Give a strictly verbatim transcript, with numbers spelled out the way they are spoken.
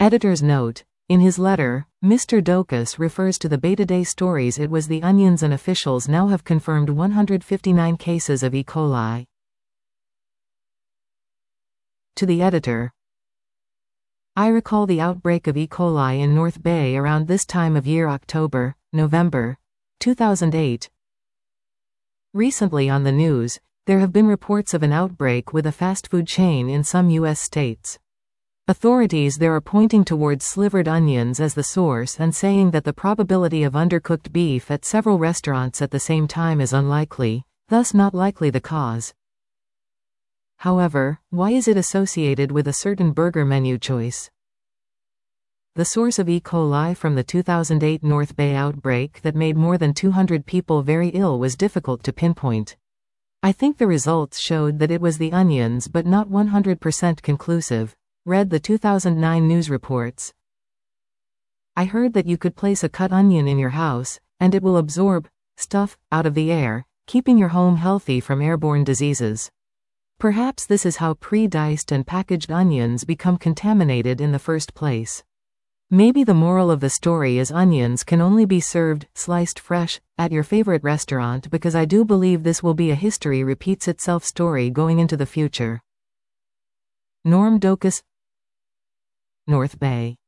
Editor's note. In his letter, Mister Doukas refers to the Beta-Day stories. It was the Onions, and officials now have confirmed one hundred fifty-nine cases of E. coli. To the editor. I recall the outbreak of E. coli in North Bay around this time of year, October, November, two thousand eight. Recently on the news, there have been reports of an outbreak with a fast food chain in some U S states. Authorities there are pointing towards slivered onions as the source and saying that the probability of undercooked beef at several restaurants at the same time is unlikely, thus not likely the cause. However, why is it associated with a certain burger menu choice? The source of E. coli from the two thousand eight North Bay outbreak that made more than two hundred people very ill was difficult to pinpoint. I think the results showed that it was the onions, but not one hundred percent conclusive. Read the two thousand nine news reports. I heard that you could place a cut onion in your house, and it will absorb stuff out of the air, keeping your home healthy from airborne diseases. Perhaps this is how pre-diced and packaged onions become contaminated in the first place. Maybe the moral of the story is onions can only be served, sliced fresh, at your favorite restaurant, because I do believe this will be a history repeats itself story going into the future. Norm Doukas, North Bay.